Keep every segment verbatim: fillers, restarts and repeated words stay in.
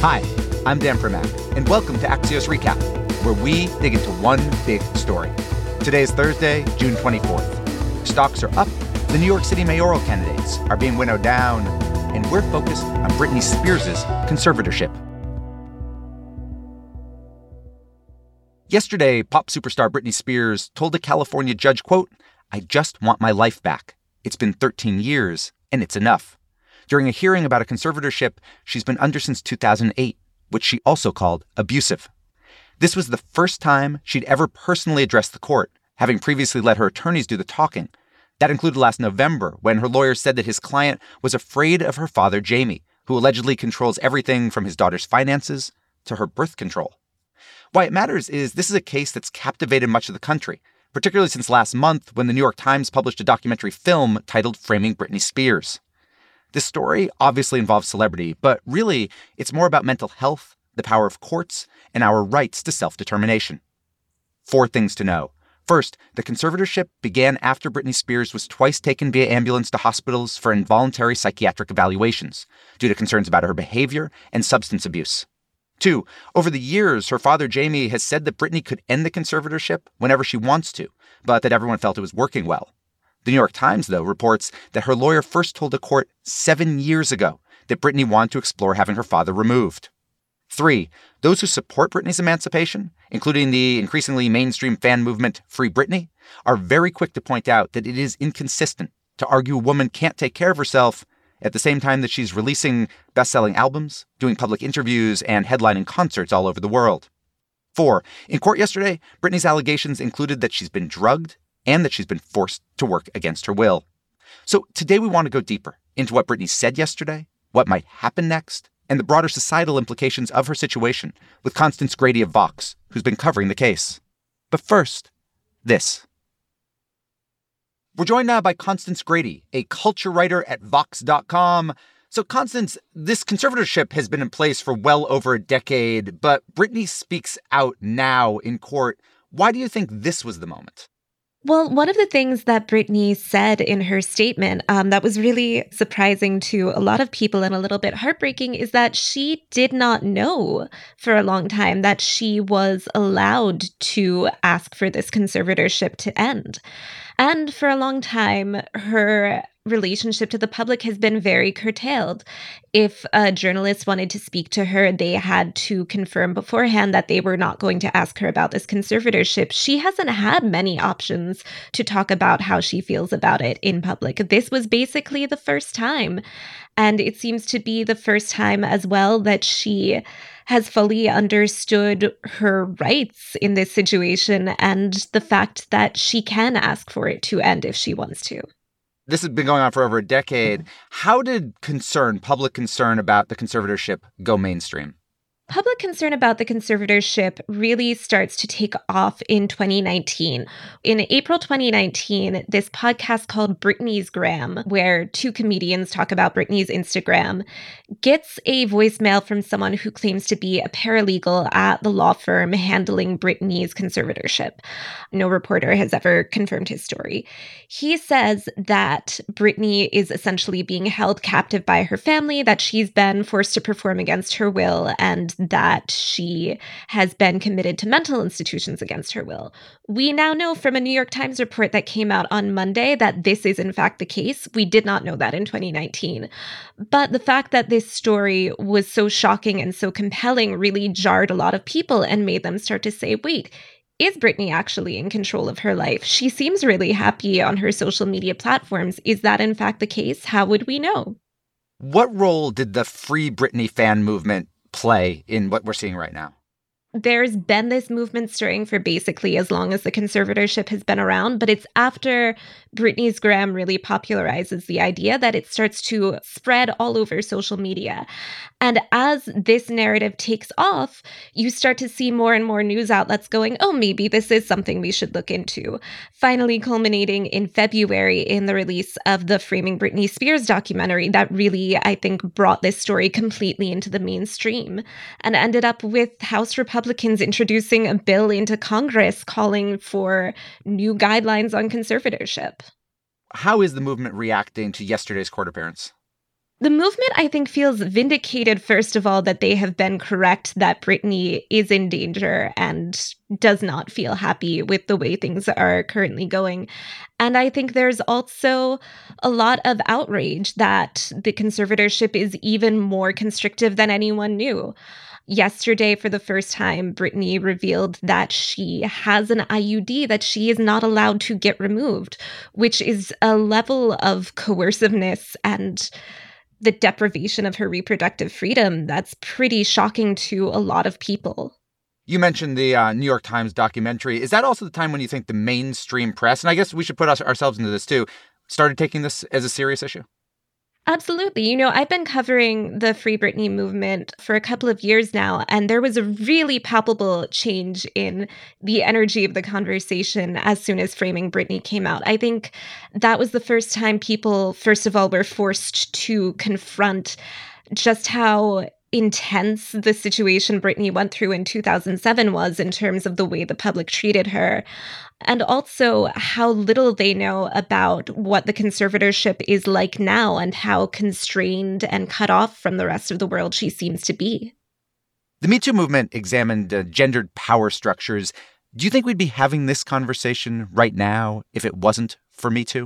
Hi, I'm Dan Primack, and welcome to Axios Recap, where we dig into one big story. Today is Thursday, June twenty-fourth. Stocks are up, the New York City mayoral candidates are being winnowed down, and we're focused on Britney Spears' conservatorship. Yesterday, pop superstar Britney Spears told a California judge, quote, "I just want my life back. It's been thirteen years, and it's enough." During a hearing about a conservatorship she's been under since two thousand eight, which she also called abusive. This was the first time she'd ever personally addressed the court, having previously let her attorneys do the talking. That included last November, when her lawyer said that his client was afraid of her father, Jamie, who allegedly controls everything from his daughter's finances to her birth control. Why it matters is this is a case that's captivated much of the country, particularly since last month when the New York Times published a documentary film titled Framing Britney Spears. This story obviously involves celebrity, but really, it's more about mental health, the power of courts, and our rights to self-determination. Four things to know. First, the conservatorship began after Britney Spears was twice taken via ambulance to hospitals for involuntary psychiatric evaluations due to concerns about her behavior and substance abuse. Two, over the years, her father, Jamie, has said that Britney could end the conservatorship whenever she wants to, but that everyone felt it was working well. The New York Times, though, reports that her lawyer first told the court seven years ago that Britney wanted to explore having her father removed. Three, those who support Britney's emancipation, including the increasingly mainstream fan movement Free Britney, are very quick to point out that it is inconsistent to argue a woman can't take care of herself at the same time that she's releasing best-selling albums, doing public interviews, and headlining concerts all over the world. Four, in court yesterday, Britney's allegations included that she's been drugged and that she's been forced to work against her will. So today we want to go deeper into what Britney said yesterday, what might happen next, and the broader societal implications of her situation with Constance Grady of Vox, who's been covering the case. But first, this. We're joined now by Constance Grady, a culture writer at Vox dot com. So, Constance, this conservatorship has been in place for well over a decade, but Britney speaks out now in court. Why do you think this was the moment? Well, one of the things that Britney said in her statement um, that was really surprising to a lot of people and a little bit heartbreaking is that she did not know for a long time that she was allowed to ask for this conservatorship to end. And for a long time, her relationship to the public has been very curtailed. If a journalist wanted to speak to her, they had to confirm beforehand that they were not going to ask her about this conservatorship. She hasn't had many options to talk about how she feels about it in public. This was basically the first time. And it seems to be the first time as well that she has fully understood her rights in this situation and the fact that she can ask for it to end if she wants to. This has been going on for over a decade. How did concern, public concern about the conservatorship go mainstream? Public concern about the conservatorship really starts to take off in twenty nineteen. In April twenty nineteen, this podcast called Britney's Gram, where two comedians talk about Britney's Instagram, gets a voicemail from someone who claims to be a paralegal at the law firm handling Britney's conservatorship. No reporter has ever confirmed his story. He says that Britney is essentially being held captive by her family, that she's been forced to perform against her will, and that she has been committed to mental institutions against her will. We now know from a New York Times report that came out on Monday that this is in fact the case. We did not know that in twenty nineteen. But the fact that this story was so shocking and so compelling really jarred a lot of people and made them start to say, wait, is Britney actually in control of her life? She seems really happy on her social media platforms. Is that in fact the case? How would we know? What role did the Free Britney fan movement play in what we're seeing right now? There's been this movement stirring for basically as long as the conservatorship has been around, but it's after Britney's Gram really popularizes the idea that it starts to spread all over social media. And as this narrative takes off, you start to see more and more news outlets going, oh, maybe this is something we should look into. Finally culminating in February in the release of the Framing Britney Spears documentary that really, I think, brought this story completely into the mainstream and ended up with House Republicans introducing a bill into Congress calling for new guidelines on conservatorship. How is the movement reacting to yesterday's court appearance? The movement, I think, feels vindicated, first of all, that they have been correct that Britney is in danger and does not feel happy with the way things are currently going. And I think there's also a lot of outrage that the conservatorship is even more constrictive than anyone knew. Yesterday, for the first time, Britney revealed that she has an I U D that she is not allowed to get removed, which is a level of coerciveness and the deprivation of her reproductive freedom that's pretty shocking to a lot of people. You mentioned the uh, New York Times documentary. Is that also the time when you think the mainstream press, and I guess we should put us, ourselves into this too, started taking this as a serious issue? Absolutely. You know, I've been covering the Free Britney movement for a couple of years now, and there was a really palpable change in the energy of the conversation as soon as Framing Britney came out. I think that was the first time people, first of all, were forced to confront just how intense the situation Britney went through in two thousand seven was in terms of the way the public treated her, and also how little they know about what the conservatorship is like now and how constrained and cut off from the rest of the world she seems to be. The Me Too movement examined uh, gendered power structures. Do you think we'd be having this conversation right now if it wasn't for Me Too?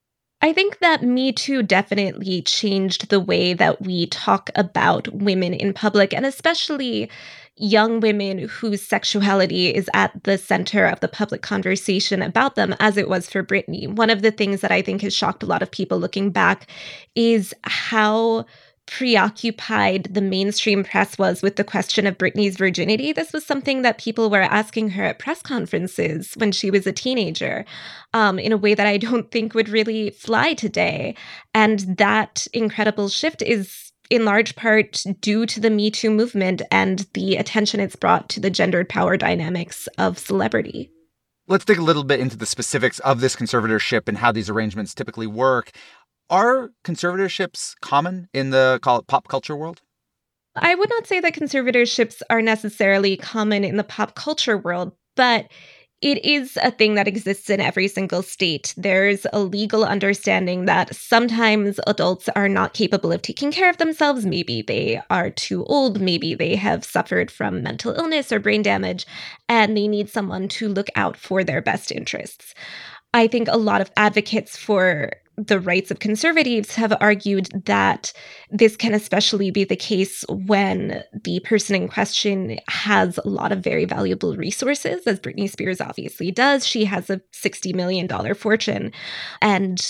I think that Me Too definitely changed the way that we talk about women in public, and especially young women whose sexuality is at the center of the public conversation about them, as it was for Britney. One of the things that I think has shocked a lot of people looking back is how preoccupied the mainstream press was with the question of Britney's virginity. This was something that people were asking her at press conferences when she was a teenager, um, in a way that I don't think would really fly today. And that incredible shift is in large part due to the Me Too movement and the attention it's brought to the gendered power dynamics of celebrity. Let's dig a little bit into the specifics of this conservatorship and how these arrangements typically work. Are conservatorships common in the, call it, pop culture world? I would not say that conservatorships are necessarily common in the pop culture world, but it is a thing that exists in every single state. There's a legal understanding that sometimes adults are not capable of taking care of themselves. Maybe they are too old. Maybe they have suffered from mental illness or brain damage, and they need someone to look out for their best interests. I think a lot of advocates for the rights of conservatives have argued that this can especially be the case when the person in question has a lot of very valuable resources, as Britney Spears obviously does. She has a sixty million dollars fortune, and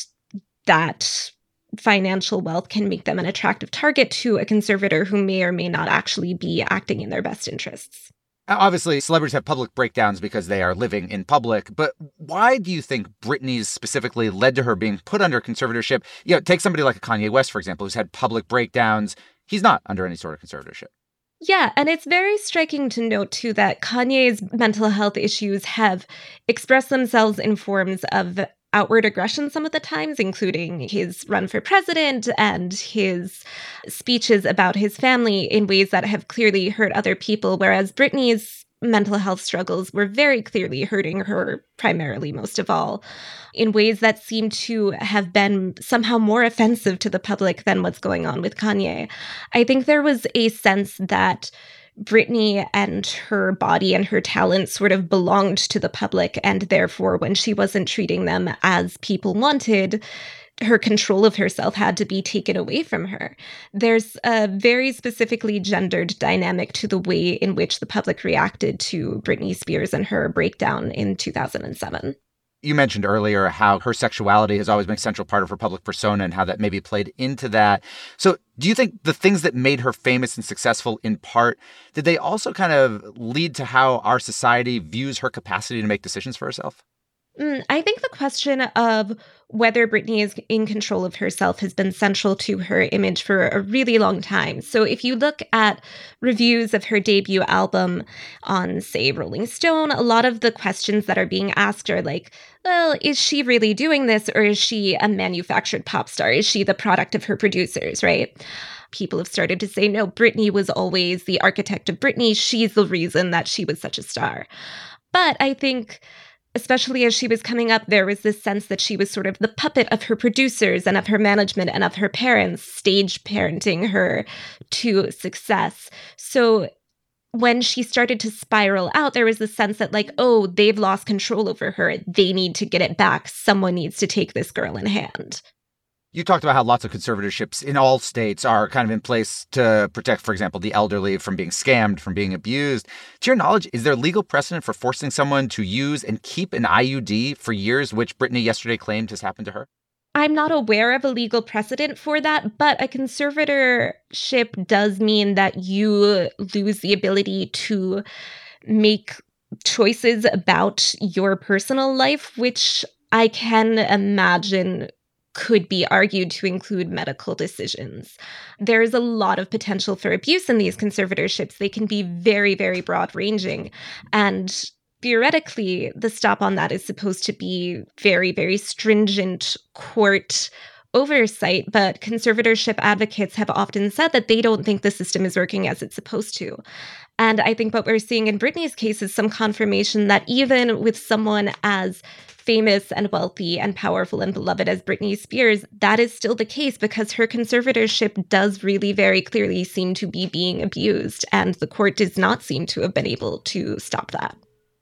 that financial wealth can make them an attractive target to a conservator who may or may not actually be acting in their best interests. Obviously, celebrities have public breakdowns because they are living in public, but why do you think Britney's specifically led to her being put under conservatorship? You know, take somebody like a Kanye West, for example, who's had public breakdowns. He's not under any sort of conservatorship. Yeah, and it's very striking to note, too, that Kanye's mental health issues have expressed themselves in forms of outward aggression some of the times, including his run for president and his speeches about his family in ways that have clearly hurt other people, whereas Britney's mental health struggles were very clearly hurting her primarily, most of all, in ways that seem to have been somehow more offensive to the public than what's going on with Kanye. I think there was a sense that Britney and her body and her talent sort of belonged to the public, and therefore when she wasn't treating them as people wanted, her control of herself had to be taken away from her. There's a very specifically gendered dynamic to the way in which the public reacted to Britney Spears and her breakdown in two thousand seven. You mentioned earlier how her sexuality has always been a central part of her public persona and how that maybe played into that. So do you think the things that made her famous and successful in part, did they also kind of lead to how our society views her capacity to make decisions for herself? Mm, I think the question of whether Britney is in control of herself has been central to her image for a really long time. So if you look at reviews of her debut album on, say, Rolling Stone, a lot of the questions that are being asked are like, well, is she really doing this, or is she a manufactured pop star? Is she the product of her producers, right? People have started to say, no, Britney was always the architect of Britney. She's the reason that she was such a star. But I think especially as she was coming up, there was this sense that she was sort of the puppet of her producers and of her management and of her parents, stage parenting her to success. So when she started to spiral out, there was this sense that, like, oh, they've lost control over her. They need to get it back. Someone needs to take this girl in hand. You talked about how lots of conservatorships in all states are kind of in place to protect, for example, the elderly from being scammed, from being abused. To your knowledge, is there legal precedent for forcing someone to use and keep an I U D for years, which Britney yesterday claimed has happened to her? I'm not aware of a legal precedent for that, but a conservatorship does mean that you lose the ability to make choices about your personal life, which I can imagine could be argued to include medical decisions. There is a lot of potential for abuse in these conservatorships. They can be very, very broad-ranging. And theoretically, the stop on that is supposed to be very, very stringent court oversight, but conservatorship advocates have often said that they don't think the system is working as it's supposed to. And I think what we're seeing in Britney's case is some confirmation that even with someone as famous and wealthy and powerful and beloved as Britney Spears, that is still the case because her conservatorship does really very clearly seem to be being abused, and the court does not seem to have been able to stop that.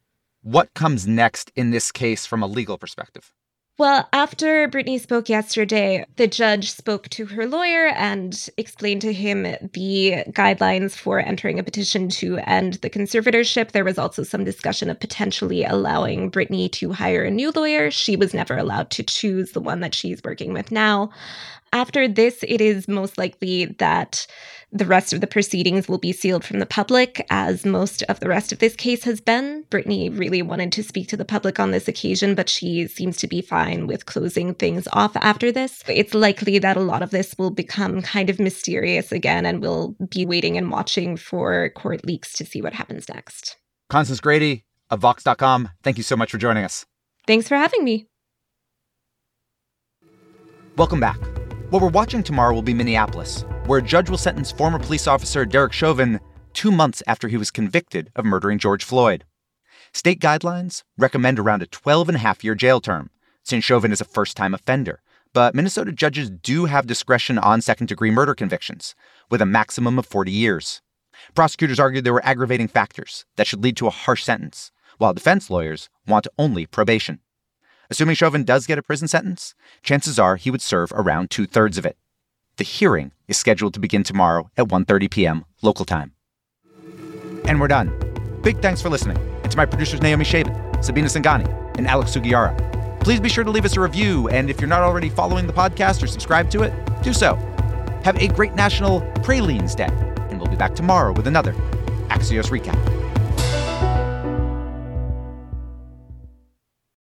What comes next in this case from a legal perspective? Well, after Britney spoke yesterday, the judge spoke to her lawyer and explained to him the guidelines for entering a petition to end the conservatorship. There was also some discussion of potentially allowing Britney to hire a new lawyer. She was never allowed to choose the one that she's working with now. After this, it is most likely that the rest of the proceedings will be sealed from the public, as most of the rest of this case has been. Britney really wanted to speak to the public on this occasion, but she seems to be fine with closing things off after this. It's likely that a lot of this will become kind of mysterious again, and we'll be waiting and watching for court leaks to see what happens next. Constance Grady of Vox dot com, thank you so much for joining us. Thanks for having me. Welcome back. What we're watching tomorrow will be Minneapolis, where a judge will sentence former police officer Derek Chauvin two months after he was convicted of murdering George Floyd. State guidelines recommend around a twelve and a half year jail term, since Chauvin is a first-time offender. But Minnesota judges do have discretion on second-degree murder convictions, with a maximum of forty years. Prosecutors argued there were aggravating factors that should lead to a harsh sentence, while defense lawyers want only probation. Assuming Chauvin does get a prison sentence, chances are he would serve around two-thirds of it. The hearing is scheduled to begin tomorrow at one thirty p.m. local time. And we're done. Big thanks for listening, and to my producers Naomi Shabin, Sabina Sangani, and Alex Sugiura. Please be sure to leave us a review, and if you're not already following the podcast or subscribed to it, do so. Have a great National Pralines Day, and we'll be back tomorrow with another Axios Recap.